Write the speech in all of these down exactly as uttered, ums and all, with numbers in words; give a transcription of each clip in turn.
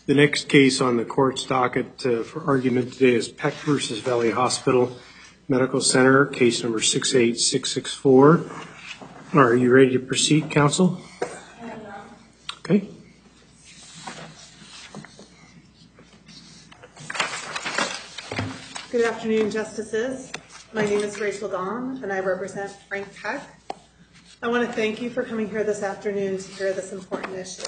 The next case on the court's docket uh, for argument today is Peck versus Valley Hospital Medical Center, case number six eight six six four. Are you ready to proceed, counsel? Okay. Good afternoon, Justices. My name is Rachel Dawn, and I represent Frank Peck. I want to thank you for coming here this afternoon to hear this important issue.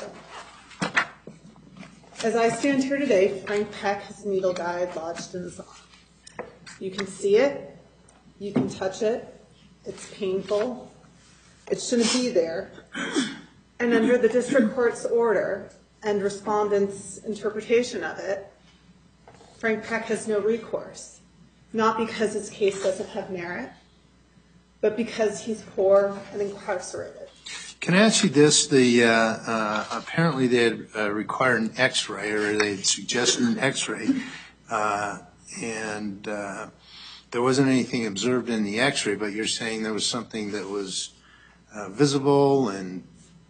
As I stand here today, Frank Peck has a needle guide lodged in his arm. You can see it, you can touch it, it's painful, it shouldn't be there. And under the district court's order and respondent's interpretation of it, Frank Peck has no recourse, not because his case doesn't have merit, but because he's poor and incarcerated. Can I ask you this? The uh, uh, apparently they had uh, required an X-ray, or they had suggested an X-ray, uh, and uh, there wasn't anything observed in the X-ray. But you're saying there was something that was uh, visible and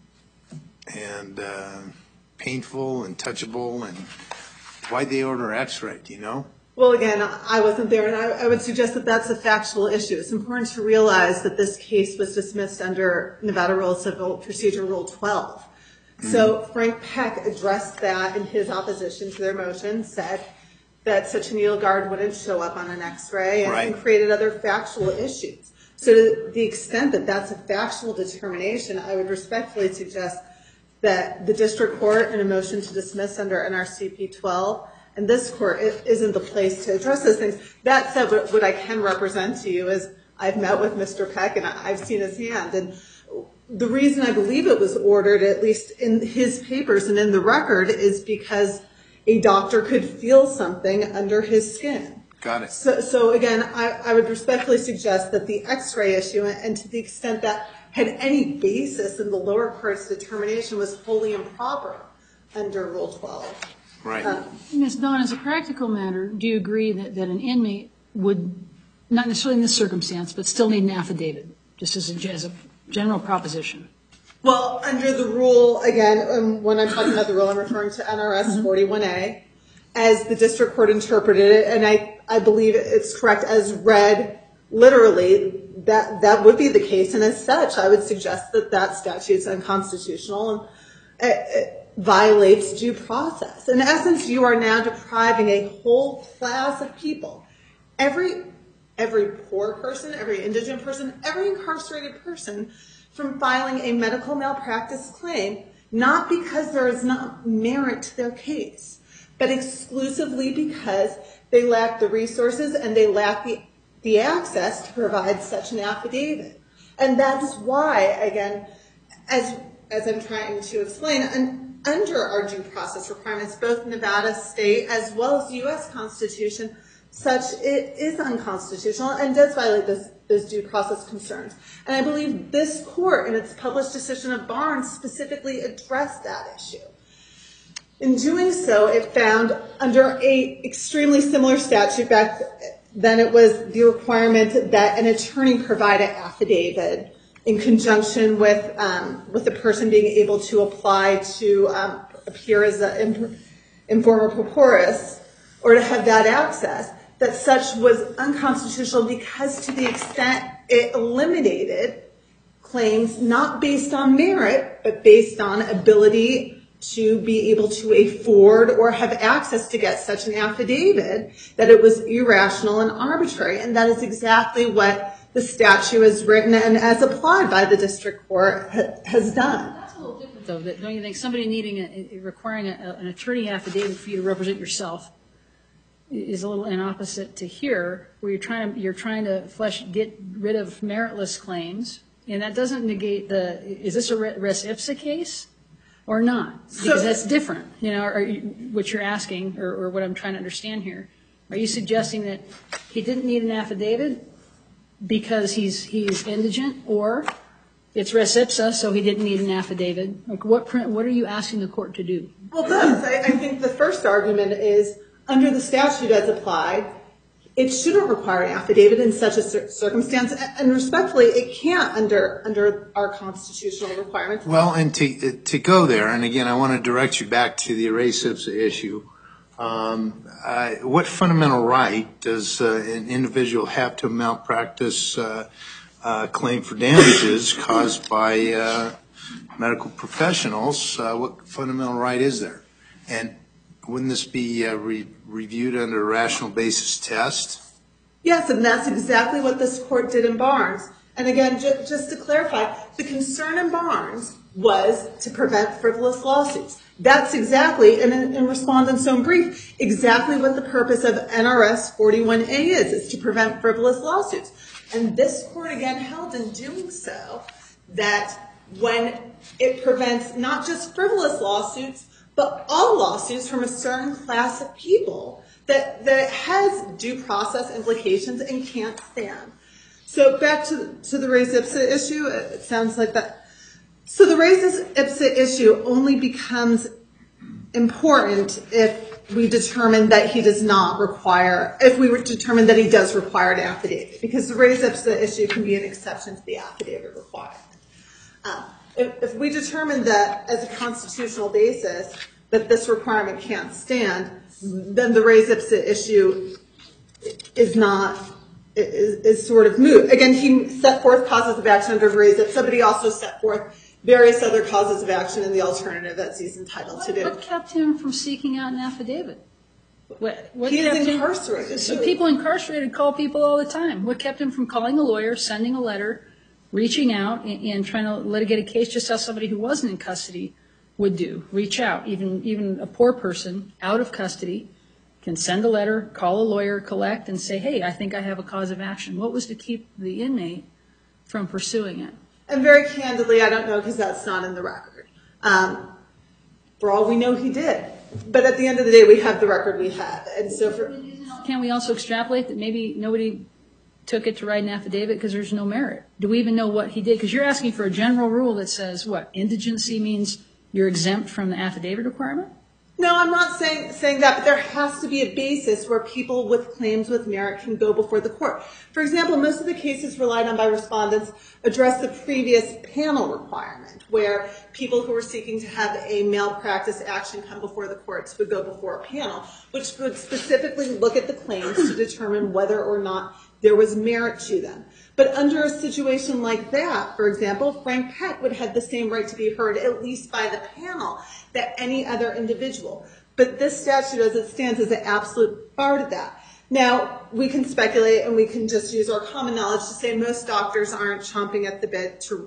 and uh, painful and touchable. And why'd they order X-ray? Do you know? Well, again, I wasn't there, and I, I would suggest that that's a factual issue. It's important to realize that this case was dismissed under Nevada Rule of Civil Procedure Rule twelve. Mm-hmm. So Frank Peck addressed that in his opposition to their motion, said that such a needle guard wouldn't show up on an X-ray, and, right. and created other factual issues. So to the extent that that's a factual determination, I would respectfully suggest that the district court, in a motion to dismiss under N R C P twelve, and this court isn't the place to address those things. That said, what I can represent to you is I've met with Mister Peck and I've seen his hand. And the reason I believe it was ordered, at least in his papers and in the record, is because a doctor could feel something under his skin. Got it. So, so again, I, I would respectfully suggest that the X-ray issue, and to the extent that had any basis in the lower court's determination, was wholly improper under Rule twelve. Right. Um, Miz Dawn, as a practical matter, do you agree that, that an inmate would, not necessarily in this circumstance, but still need an affidavit, just as a, as a general proposition? Well, under the rule, again, um, when I'm talking about the rule, I'm referring to N R S forty-one A, as the district court interpreted it, and I, I believe it's correct as read literally, that, that would be the case, and as such, I would suggest that that statute is unconstitutional and uh, it, violates due process. In essence, you are now depriving a whole class of people, every every poor person, every indigent person, every incarcerated person, from filing a medical malpractice claim, not because there is not merit to their case, but exclusively because they lack the resources and they lack the, the access to provide such an affidavit. And that's why, again, as, as I'm trying to explain, and under our due process requirements, both Nevada state as well as the U S Constitution, such it is unconstitutional and does violate this, those due process concerns. And I believe this court, in its published decision of Barnes, specifically addressed that issue. In doing so, it found under a extremely similar statute back then, it was the requirement that an attorney provide an affidavit in conjunction with um, with the person being able to apply to um, appear as an informer proporis, or to have that access, that such was unconstitutional because to the extent it eliminated claims not based on merit, but based on ability to be able to afford or have access to get such an affidavit, that it was irrational and arbitrary. And that is exactly what the statute as written and as applied by the district court ha has done. That's a little different, though. That, don't you think somebody needing a, requiring a, an attorney affidavit for you to represent yourself is a little an opposite to here, where you're trying to you're trying to flesh get rid of meritless claims, and that doesn't negate the. Is this a res ipsa case or not? Because so, that's different. You know, are you, what you're asking, or, or what I'm trying to understand here. Are you suggesting that he didn't need an affidavit because he's he's indigent, or it's res ipsa, so he didn't need an affidavit? Like what what are you asking the court to do? Well, both. I, I think the first argument is under the statute as applied, it shouldn't require an affidavit in such a cir- circumstance, and respectfully, it can't under under our constitutional requirements. Well, and to to go there, and again, I want to direct you back to the res ipsa issue. Um, uh, what fundamental right does uh, an individual have to malpractice uh, uh, claim for damages caused by uh, medical professionals? Uh, what fundamental right is there? And wouldn't this be uh, re- reviewed under a rational basis test? Yes, and that's exactly what this court did in Barnes. And again, ju- just to clarify, the concern in Barnes was to prevent frivolous lawsuits. That's exactly, and in, in respondent's own brief, exactly what the purpose of N R S forty-one A is, is to prevent frivolous lawsuits. And this court again held in doing so that when it prevents not just frivolous lawsuits, but all lawsuits from a certain class of people, that, that it has due process implications and can't stand. So back to, to the res ipsa issue, it sounds like that. So the res ipsa issue only becomes important if we determine that he does not require, if we determine that he does require an affidavit, because the res ipsa issue can be an exception to the affidavit requirement. Um, if, if we determine that as a constitutional basis that this requirement can't stand, then the res ipsa issue is not, is, is sort of moot. Again, he set forth causes of action under res ipsa, but he also set forth various other causes of action in the alternative that he's entitled to do. What kept him from seeking out an affidavit? What, what He kept is him- incarcerated. So too. people incarcerated call people all the time. What kept him from calling a lawyer, sending a letter, reaching out, and, and trying to litigate a case just how somebody who wasn't in custody would do? Reach out. Even even a poor person out of custody can send a letter, call a lawyer, collect, and say, hey, I think I have a cause of action. What was to keep the inmate from pursuing it? And very candidly, I don't know because that's not in the record. Um, for all we know, he did. But at the end of the day, we have the record we have. And so for, Can we also extrapolate that maybe nobody took it to write an affidavit because there's no merit? Do we even know what he did? Because you're asking for a general rule that says, what, indigency means you're exempt from the affidavit requirement? no, I'm not saying saying that, but there has to be a basis where people with claims with merit can go before the court. For example, most of the cases relied on by respondents address the previous panel requirement, where people who were seeking to have a malpractice action come before the courts would go before a panel, which would specifically look at the claims to determine whether or not there was merit to them. But under a situation like that, for example, Frank Peck would have the same right to be heard, at least by the panel, that any other individual. But this statute, as it stands, is an absolute bar to that. Now, we can speculate and we can just use our common knowledge to say most doctors aren't chomping at the bit to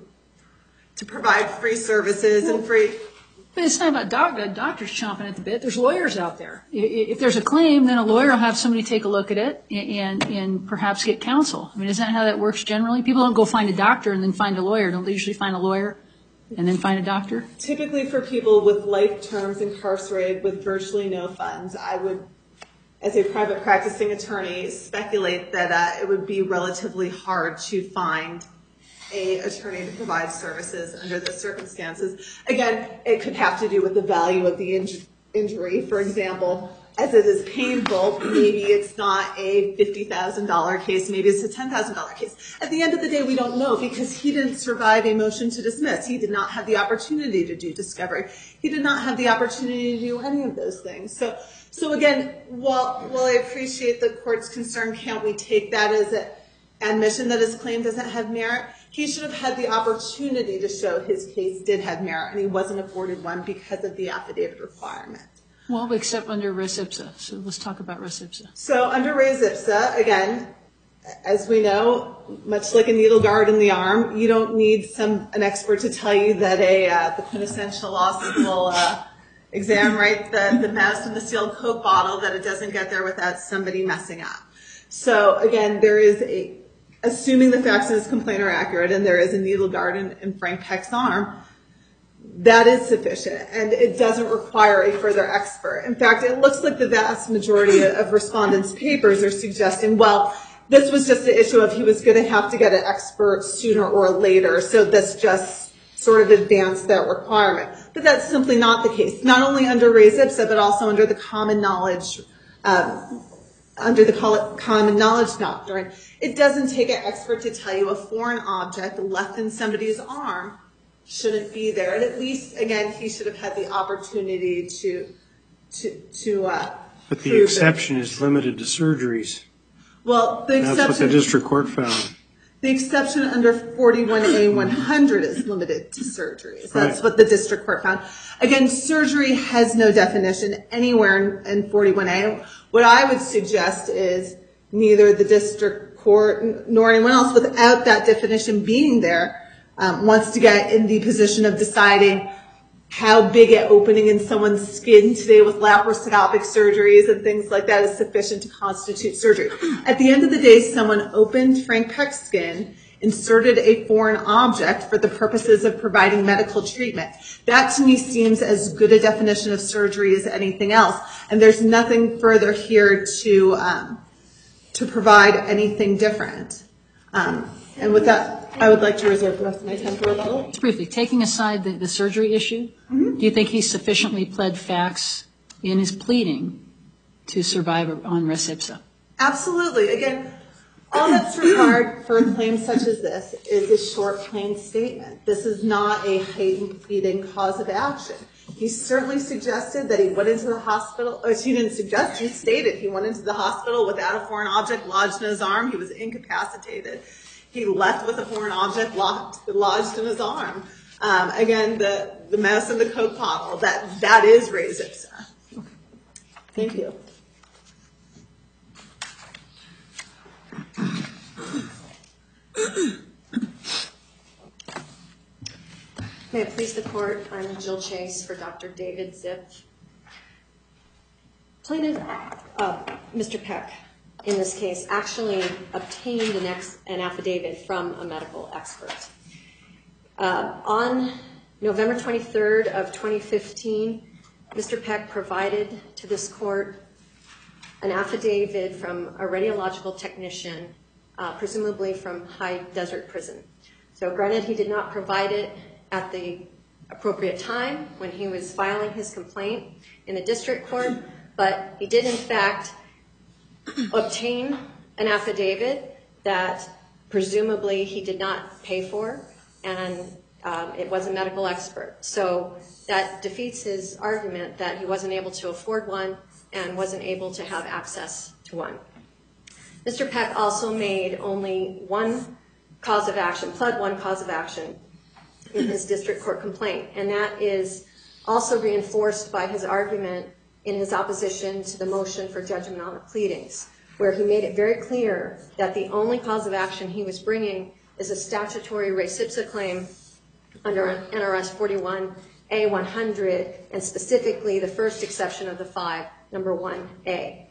to provide free services and free... But it's not about doc- doctors chomping at the bit. There's lawyers out there. I- If there's a claim, then a lawyer will have somebody take a look at it and, and perhaps get counsel. I mean, isn't that how that works generally? People don't go find a doctor and then find a lawyer. Don't they usually find a lawyer and then find a doctor? Typically for people with life terms incarcerated with virtually no funds, I would, as a private practicing attorney, speculate that uh, it would be relatively hard to find a attorney to provide services under those circumstances. Again, it could have to do with the value of the inj- injury. For example, as it is painful, maybe it's not a fifty thousand dollars case, maybe it's a ten thousand dollars case. At the end of the day, we don't know because he didn't survive a motion to dismiss. He did not have the opportunity to do discovery. He did not have the opportunity to do any of those things. So, so again, while, while I appreciate the court's concern, can't we take that as an admission that his claim doesn't have merit? He should have had the opportunity to show his case did have merit, and he wasn't afforded one because of the affidavit requirement. Well, except under res ipsa. So let's talk about res ipsa. So under res ipsa, again, as we know, much like a needle guard in the arm, you don't need some an expert to tell you that a uh, the quintessential law school uh, exam, right, the, the mouse in the sealed Coke bottle, that it doesn't get there without somebody messing up. So again, there is a, assuming the facts in his complaint are accurate, and there is a needle guard in, in Frank Peck's arm, that is sufficient, and it doesn't require a further expert. In fact, it looks like the vast majority of respondents' papers are suggesting, well, this was just an issue of he was going to have to get an expert sooner or later, so this just sort of advanced that requirement. But that's simply not the case, not only under res ipsa, but also under the common knowledge um, under the common knowledge doctrine, it doesn't take an expert to tell you a foreign object left in somebody's arm shouldn't be there. And at least, again, he should have had the opportunity to, to, to, uh, But the exception is limited to surgeries. Well, the That's what the exception, district court found. the exception under forty-one A one hundred is limited to surgeries. That's Right. what the district court found. Again, surgery has no definition anywhere in, in forty-one A. What I would suggest is neither the district court nor anyone else, without that definition being there, um, wants to get in the position of deciding how big an opening in someone's skin today with laparoscopic surgeries and things like that is sufficient to constitute surgery. At the end of the day, someone opened Frank Peck's skin, inserted a foreign object for the purposes of providing medical treatment. That to me seems as good a definition of surgery as anything else. And there's nothing further here to, um, to provide anything different. Um, and with that, I would like to reserve the rest of my time for rebuttal. Just briefly, taking aside the, the surgery issue, mm-hmm. do you think he sufficiently pled facts in his pleading to survive on res ipsa? Absolutely. Again, all that's required for a claim such as this is a short, plain statement. This is not a heightened pleading cause of action. He certainly suggested that he went into the hospital, or he didn't suggest, he stated he went into the hospital without a foreign object lodged in his arm. He was incapacitated. He left with a foreign object locked, lodged in his arm. Um, again, the, the mouse and the Coke bottle, that, that is res ipsa. Thank you. May it please the court, I'm Jill Chase for Doctor David Zip. Plaintiff, uh, Mister Peck, in this case, actually obtained an, ex- an affidavit from a medical expert. Uh, on November twenty-third of twenty fifteen, Mister Peck provided to this court an affidavit from a radiological technician, uh, presumably from High Desert Prison. So granted, he did not provide it at the appropriate time when he was filing his complaint in the district court, but he did in fact obtain an affidavit that presumably he did not pay for, and um, it was a medical expert. So that defeats his argument that he wasn't able to afford one and wasn't able to have access to one. Mister Peck also made only one cause of action, pled one cause of action in his district court complaint, and that is also reinforced by his argument in his opposition to the motion for judgment on the pleadings, where he made it very clear that the only cause of action he was bringing is a statutory res ipsa claim under N R S forty-one A one hundred, and specifically the first exception of the five, number one A.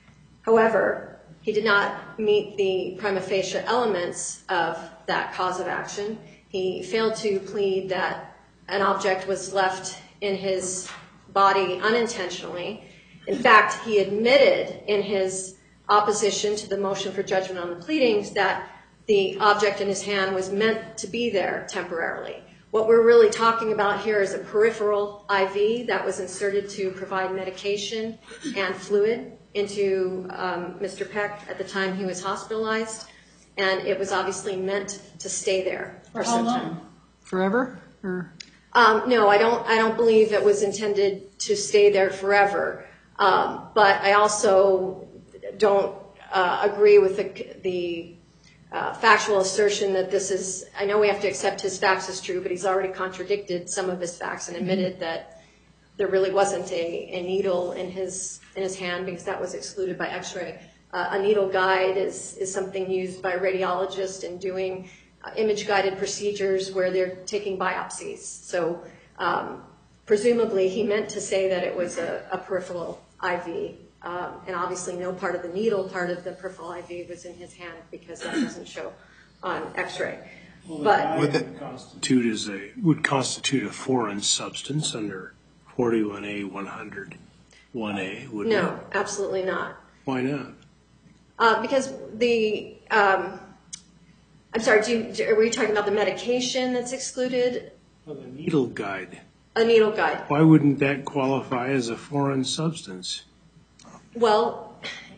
However, he did not meet the prima facie elements of that cause of action. He failed to plead that an object was left in his body unintentionally. In fact, he admitted in his opposition to the motion for judgment on the pleadings that the object in his hand was meant to be there temporarily. What we're really talking about here is a peripheral I V that was inserted to provide medication and fluid into um, Mister Peck at the time he was hospitalized, and it was obviously meant to stay there for some time. Forever? Or? Um, no, I don't. I don't believe it was intended to stay there forever. Um, but I also don't uh, agree with the, the uh, factual assertion that this is. I know we have to accept his facts as true, but he's already contradicted some of his facts and admitted mm-hmm. that there really wasn't a, a needle in his in his hand because that was excluded by X-ray. Uh, a needle guide is, is something used by radiologists in doing uh, image-guided procedures where they're taking biopsies. So um, presumably he meant to say that it was a, a peripheral I V, um, and obviously no part of the needle, part of the peripheral I V was in his hand because that doesn't show on X-ray. Well, but would that constitute as a would constitute a foreign substance under forty-one A one hundred one A? Would no, it? Absolutely not. Why not? Uh, because the, um, I'm sorry, do you, were you talking about the medication that's excluded? Well, the needle guide. A needle guide. Why wouldn't that qualify as a foreign substance? Well,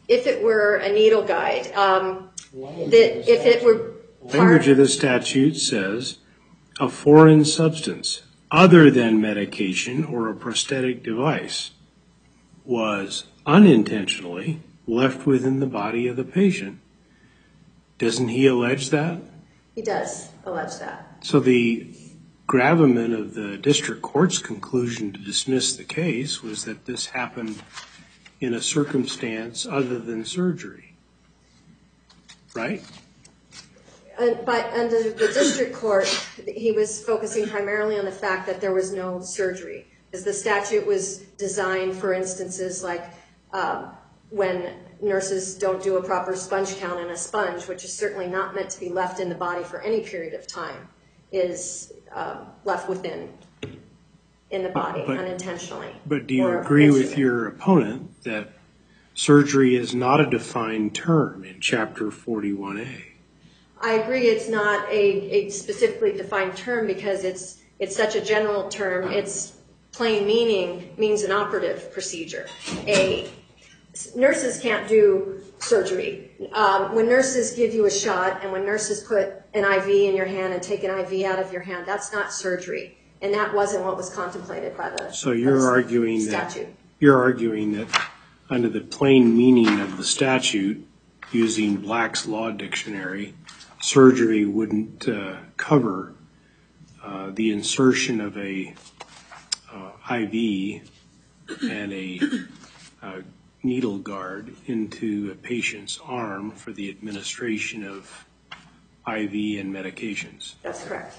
if it were a needle guide, um, that if it were part, Language of the statute says, a foreign substance other than medication or a prosthetic device was unintentionally left within the body of the patient. Doesn't he allege that? he does allege that. So the gravamen of the district court's conclusion to dismiss the case was that this happened in a circumstance other than surgery, right? Uh, but under the district court, he was focusing primarily on the fact that there was no surgery, because the statute was designed for instances like uh, when nurses don't do a proper sponge count in a sponge, which is certainly not meant to be left in the body for any period of time, is um, left within in the body But- unintentionally. But do you or agree with instrument. your opponent that surgery is not a defined term in Chapter forty-one A? I agree it's not a, a specifically defined term because it's it's such a general term. Its plain meaning means an operative procedure. A nurses can't do surgery. Um, when nurses give you a shot and when nurses put an I V in your hand and take an I V out of your hand, that's not surgery, and that wasn't what was contemplated by the So by you're the arguing statute. that, you're arguing that under the plain meaning of the statute, using Black's Law Dictionary, surgery wouldn't uh, cover uh, the insertion of a uh, I V and a uh, needle guard into a patient's arm for the administration of I V and medications, That's correct.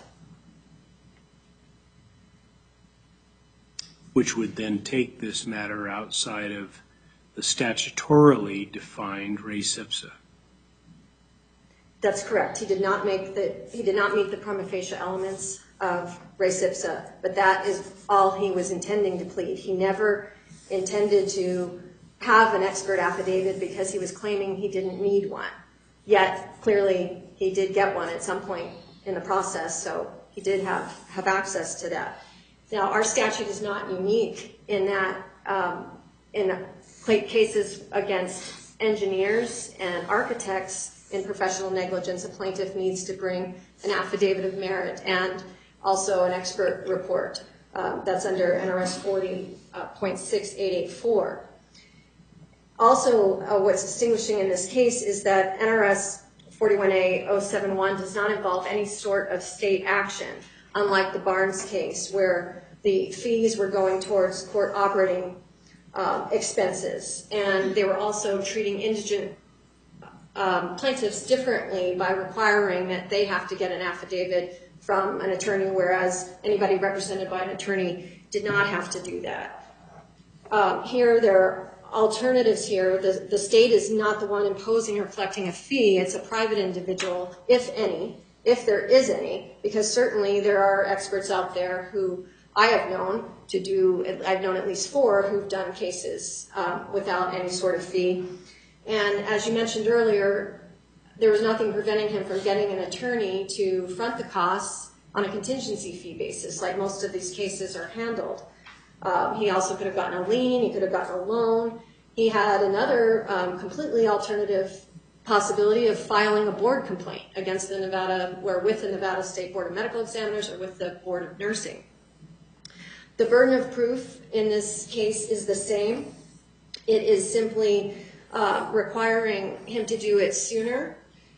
which would then take this matter outside of the statutorily defined res ipsa. That's correct. He did not make the he did not meet the prima facie elements of res ipsa, but that is all he was intending to plead. He never intended to have an expert affidavit because he was claiming he didn't need one. Yet clearly he did get one at some point in the process, so he did have have access to that. Now our statute is not unique in that um, in cases against engineers and architects in professional negligence, a plaintiff needs to bring an affidavit of merit and also an expert report. Um, that's under N R S forty point six eight eight four. Also, uh, what's distinguishing in this case is that N R S forty-one A oh seven one does not involve any sort of state action, unlike the Barnes case where the fees were going towards court operating um, expenses, and they were also treating indigent Um, plaintiffs differently by requiring that they have to get an affidavit from an attorney, whereas anybody represented by an attorney did not have to do that. Um, here, there are alternatives here. The, the state is not the one imposing or collecting a fee. It's a private individual, if any, if there is any, because certainly there are experts out there who I have known to do, I've known at least four who've done cases um, without any sort of fee. And as you mentioned earlier, there was nothing preventing him from getting an attorney to front the costs on a contingency fee basis, like most of these cases are handled. Um, he also could have gotten a lien, he could have gotten a loan. He had another um, completely alternative possibility of filing a board complaint against the Nevada, or with the Nevada State Board of Medical Examiners or with the Board of Nursing. The burden of proof in this case is the same. It is simply Uh, requiring him to do it sooner.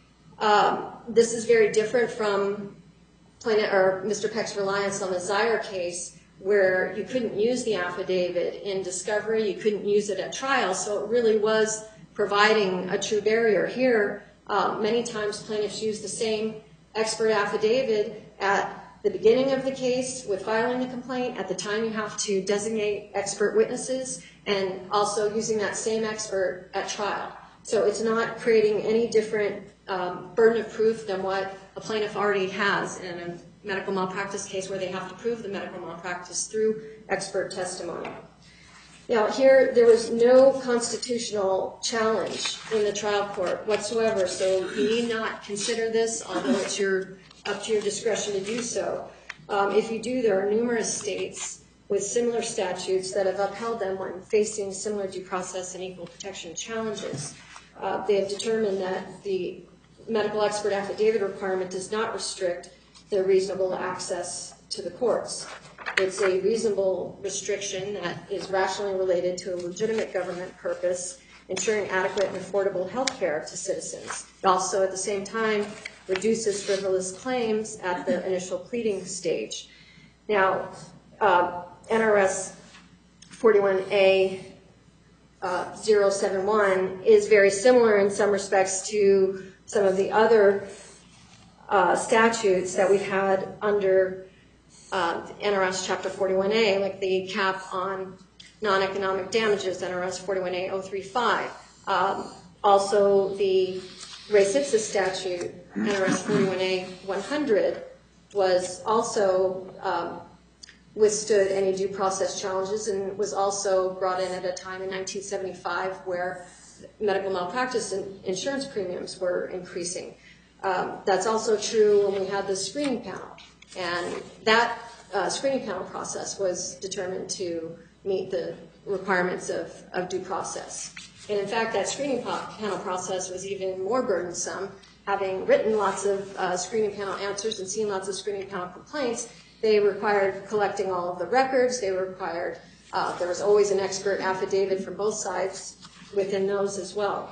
Um, this is very different from plaintiff, or Mister Peck's reliance on the Zaire case, where you couldn't use the affidavit in discovery, you couldn't use it at trial, so it really was providing a true barrier. Here, uh, many times plaintiffs use the same expert affidavit at the beginning of the case with filing the complaint, at the time you have to designate expert witnesses, and also using that same expert at trial. So it's not creating any different um, burden of proof than what a plaintiff already has in a medical malpractice case where they have to prove the medical malpractice through expert testimony. Now here, there was no constitutional challenge in the trial court whatsoever, so you need not consider this, although it's your, up to your discretion to do so. Um, if you do, there are numerous states with similar statutes that have upheld them when facing similar due process and equal protection challenges. Uh, they have determined that the medical expert affidavit requirement does not restrict the reasonable access to the courts. It's a reasonable restriction that is rationally related to a legitimate government purpose, ensuring adequate and affordable health care to citizens. It also, at the same time, reduces frivolous claims at the initial pleading stage. Now, uh, N R S forty-one A uh, zero seven one is very similar in some respects to some of the other uh, statutes that we've had under uh, N R S Chapter forty-one A, like the cap on non-economic damages, N R S forty-one A oh three five. Um, also, the res ipsa statute, N R S forty-one A one hundred, was also um, withstood any due process challenges and was also brought in at a time in nineteen seventy-five where medical malpractice and insurance premiums were increasing. Um, that's also true when we had the screening panel. And that uh, screening panel process was determined to meet the requirements of, of due process. And in fact, that screening panel process was even more burdensome. Having written lots of uh, screening panel answers and seen lots of screening panel complaints, they required collecting all of the records. They required, uh, there was always an expert affidavit from both sides within those as well.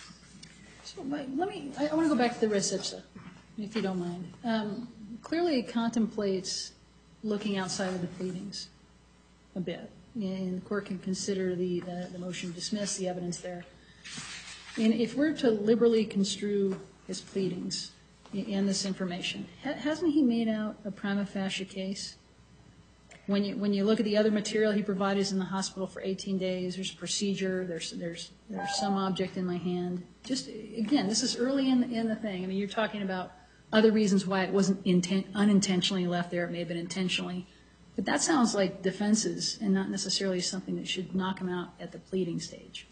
So let me, I, I want to go back to the res ipsa, if you don't mind. Um, clearly it contemplates looking outside of the pleadings a bit. And the court can consider the, the, the motion to dismiss, the evidence there. And if we're to liberally construe his pleadings and this information, ha hasn't he made out a prima facie case? When you, when you look at the other material he provided is in the hospital for eighteen days, there's a procedure, there's, there's, there's some object in my hand. Just, again, this is early in, in the thing. I mean, you're talking about other reasons why it wasn't intent, unintentionally left there. It may have been intentionally. But that sounds like defenses and not necessarily something that should knock him out at the pleading stage.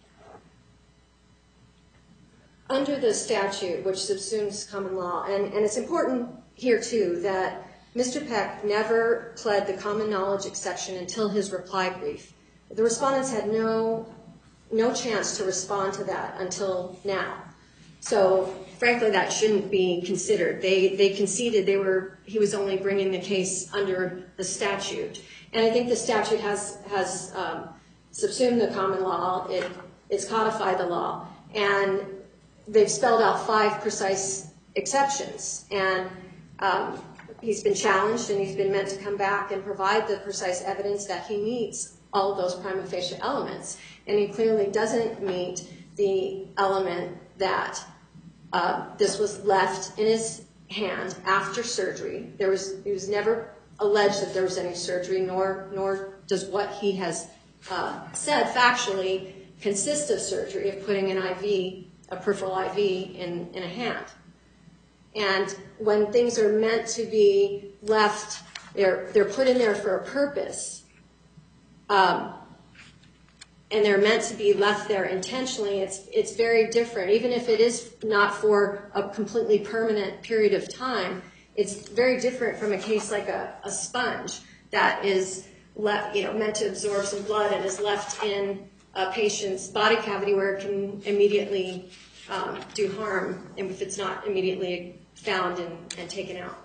Under the statute, which subsumes common law, and, and it's important here, too, that Mister Peck never pled the common knowledge exception until his reply brief. The respondents had no, no chance to respond to that until now. So, frankly, that shouldn't be considered. They, they conceded they were, he was only bringing the case under the statute. And I think the statute has, has um, subsumed the common law. It, it's codified the law. And they've spelled out five precise exceptions. And um, he's been challenged and he's been meant to come back and provide the precise evidence that he meets all of those prima facie elements. And he clearly doesn't meet the element that uh, this was left in his hand after surgery. There was, it was never alleged that there was any surgery, nor, nor does what he has uh, said factually consist of surgery, of putting an I V, a peripheral I V in, in a hand. And when things are meant to be left, they're, they're put in there for a purpose, um, and they're meant to be left there intentionally, it's, it's very different. Even if it is not for a completely permanent period of time, it's very different from a case like a, a sponge that is left, you know, meant to absorb some blood and is left in a patient's body cavity where it can immediately um, do harm, and if it's not immediately found and, and taken out.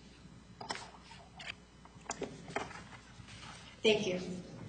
Thank you.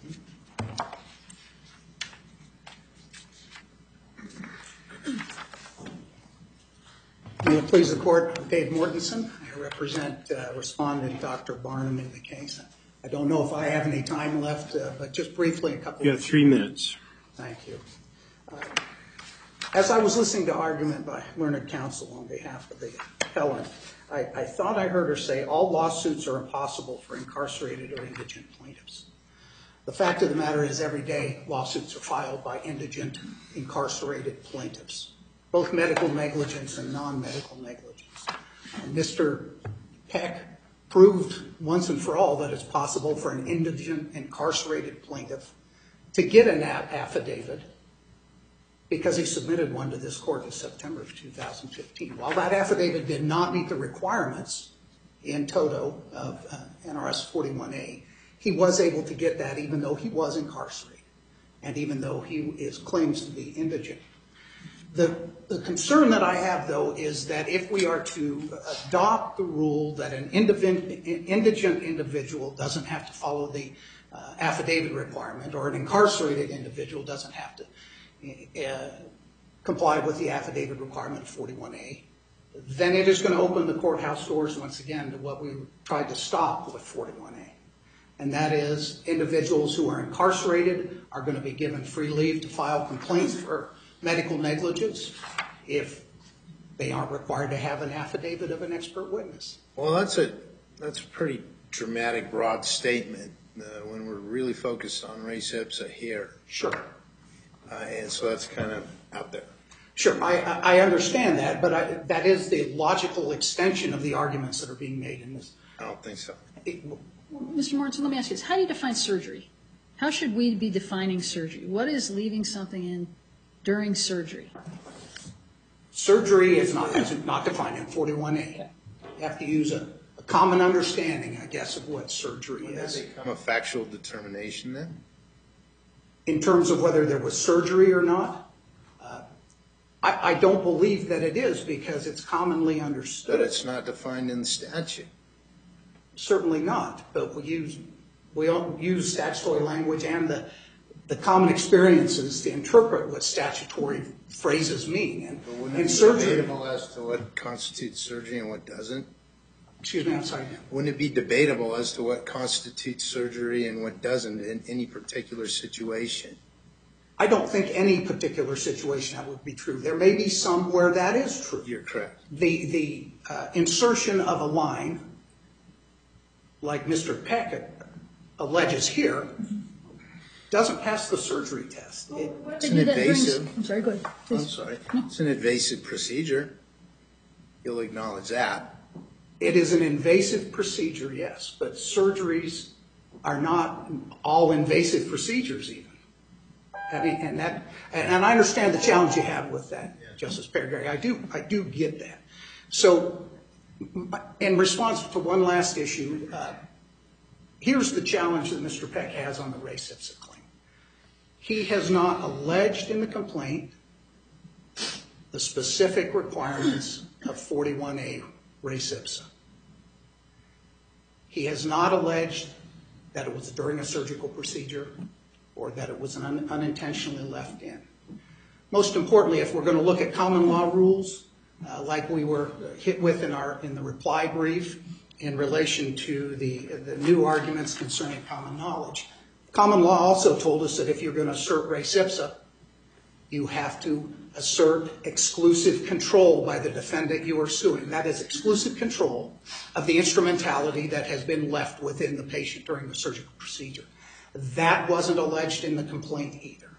May it please the court, I'm Dave Mortensen. I represent uh, respondent Doctor Barnum in the case. I don't know if I have any time left, uh, but just briefly a couple You of have three minutes. Thank you. Uh, as I was listening to argument by learned counsel on behalf of the appellant, I, I thought I heard her say all lawsuits are impossible for incarcerated or indigent plaintiffs. The fact of the matter is every day lawsuits are filed by indigent incarcerated plaintiffs, both medical negligence and non-medical negligence. Uh, Mister Peck proved once and for all that it's possible for an indigent incarcerated plaintiff to get an affidavit because he submitted one to this court in September of two thousand fifteen. While that affidavit did not meet the requirements in toto of uh, N R S forty-one A, he was able to get that even though he was incarcerated and even though he is claims to be indigent. The, the concern that I have, though, is that if we are to adopt the rule that an indigent individual doesn't have to follow the uh, affidavit requirement, or an incarcerated individual doesn't have to uh, comply with the affidavit requirement of forty-one A, then it is going to open the courthouse doors once again to what we tried to stop with forty-one A. And that is individuals who are incarcerated are going to be given free leave to file complaints for medical negligence if they aren't required to have an affidavit of an expert witness. Well, that's a that's a pretty dramatic, broad statement uh, when we're really focused on res ipsa here. Sure. Uh, and so that's kind of out there. Sure, I, I understand that, but I, that is the logical extension of the arguments that are being made in this. I don't think so. It, Mister Morrison, let me ask you this. How do you define surgery? How should we be defining surgery? What is leaving something in during surgery? Surgery is not, is not defined in forty-one A. You have to use a, a common understanding, I guess, of what surgery Would that is. become a factual determination then? In terms of whether there was surgery or not, uh, I, I don't believe that it is because it's commonly understood. But it's not defined in the statute. Certainly not, but we use, we all use statutory language and the, the common experiences to interpret what statutory phrases mean. And, But wouldn't and it be surgery, debatable as to what constitutes surgery and what doesn't? excuse me, I'm sorry. Wouldn't it be debatable as to what constitutes surgery and what doesn't in any particular situation? I don't think any particular situation that would be true. There may be some where that is true. You're correct. The, the uh, insertion of a line, like Mister Peck alleges here, doesn't pass the surgery test. It, It's an invasive. I'm sorry, go ahead. I'm Please. sorry. It's an invasive procedure. You'll acknowledge that. it is an invasive procedure, yes, but surgeries are not all invasive procedures even. I mean, and that, and I understand the challenge you have with that, Justice Perry. I do, I do get that. So, in response to one last issue, uh, here's the challenge that Mister Peck has on the res ipsa claim. He has not alleged in the complaint the specific requirements of forty-one A res ipsa. He has not alleged that it was during a surgical procedure or that it was un unintentionally left in. Most importantly, if we're going to look at common law rules, uh, like we were hit with in our in the reply brief in relation to the, the new arguments concerning common knowledge, common law also told us that if you're going to assert res ipsa, you have to assert exclusive control by the defendant you are suing. That is exclusive control of the instrumentality that has been left within the patient during the surgical procedure. That wasn't alleged in the complaint either.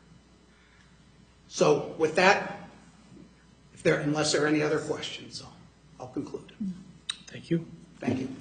So with that, if there, unless there are any other questions, I'll, I'll conclude. Thank you. Thank you.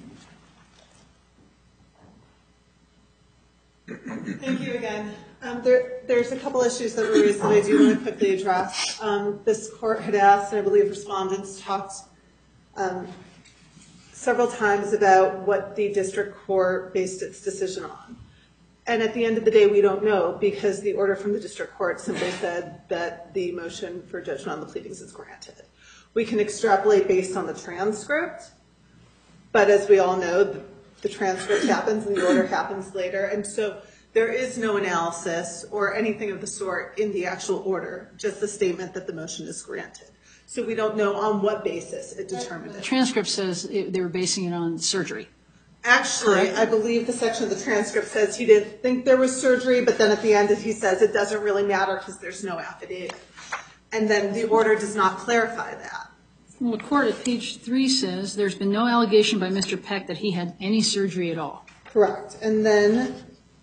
Thank you again. Um, there, there's a couple issues that were raised that I do want to quickly address. Um, this court had asked, and I believe respondents talked um, several times about what the district court based its decision on. And at the end of the day, we don't know because the order from the district court simply said that the motion for judgment on the pleadings is granted. We can extrapolate based on the transcript, but as we all know, the, the transcript happens and the order happens later. And so there is no analysis or anything of the sort in the actual order, just the statement that the motion is granted. So we don't know on what basis it determined The it. transcript says it, they were basing it on surgery. Actually, Correct. I believe the section of the transcript says he didn't think there was surgery, but then at the end he says it doesn't really matter because there's no affidavit. And then the order does not clarify that. Well, the court at page three says there's been no allegation by Mister Peck that he had any surgery at all. Correct. And then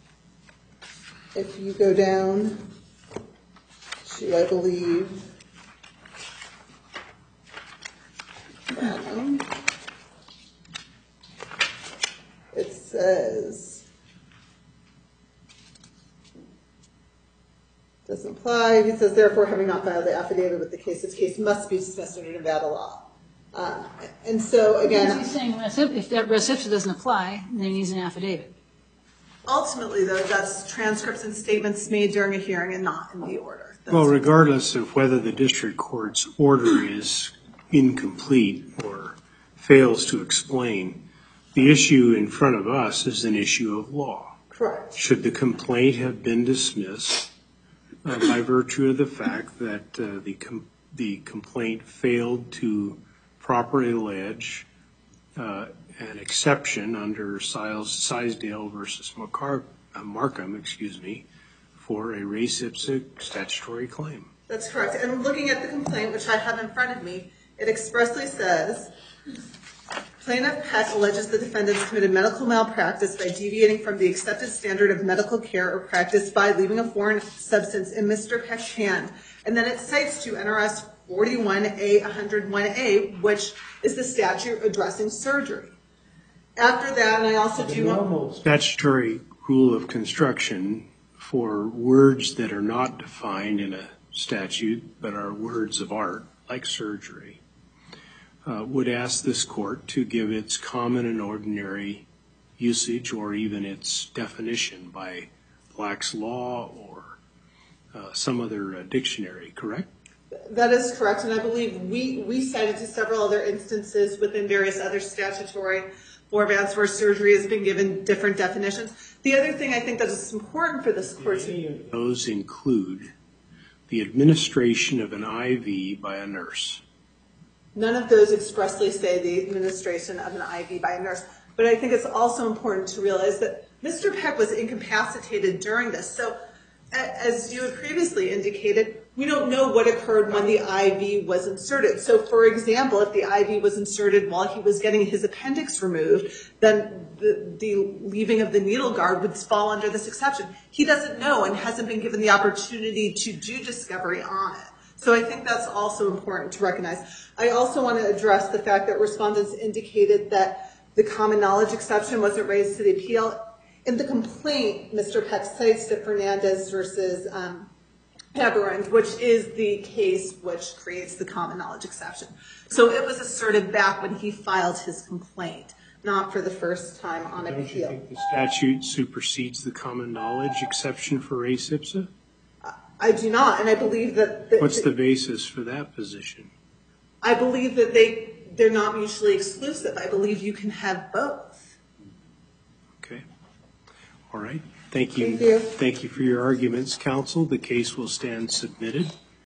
if you go down to, I believe, um, it says, doesn't apply. He says, therefore, having not filed the affidavit with the case, this case must be dismissed under Nevada law. Um, and so, again, He's saying res ipsa, if that res ipsa doesn't apply, then he needs an affidavit. Ultimately, though, that's transcripts and statements made during a hearing and not in the order. That's Well, regardless of whether the district court's order is incomplete or fails to explain, the issue in front of us is an issue of law. correct. Should the complaint have been dismissed uh, by virtue of the fact that uh, the com- the complaint failed to properly allege uh, an exception under Siles, Sisdale versus McCar- uh, Markham, excuse me, for a res ipsa statutory claim? That's correct. And looking at the complaint, which I have in front of me, it expressly says, Plaintiff Peck alleges the defendants committed medical malpractice by deviating from the accepted standard of medical care or practice by leaving a foreign substance in Mister Peck's hand. And then it cites to N R S forty-one A one oh one A, which is the statute addressing surgery. After that, and I also The do normal statutory rule of construction for words that are not defined in a statute but are words of art, like surgery, uh, would ask this court to give its common and ordinary usage or even its definition by Black's Law or uh, some other uh, dictionary, correct? That is correct, and I believe we, we cited to several other instances within various other statutory formats where surgery has been given different definitions. The other thing I think that is important for this court to... Those include the administration of an I V by a nurse. None of those expressly say the administration of an I V by a nurse, but I think it's also important to realize that Mister Peck was incapacitated during this. So as you had previously indicated, we don't know what occurred when the I V was inserted. So for example, if the I V was inserted while he was getting his appendix removed, then the, the leaving of the needle guard would fall under this exception. He doesn't know and hasn't been given the opportunity to do discovery on it. So I think that's also important to recognize. I also want to address the fact that respondents indicated that the common knowledge exception wasn't raised to the appeal. In the complaint, Mister Peck cites the Fernandez versus um, Haberand, which is the case which creates the common knowledge exception. So it was asserted back when he filed his complaint, not for the first time on appeal. Don't you think the statute supersedes the common knowledge exception for res ipsa? I do not, and I believe that... that What's the basis for that position? I believe that they, they're not mutually exclusive. I believe you can have both. Okay. All right. Thank you. Thank you. Thank you for your arguments, counsel. The case will stand submitted.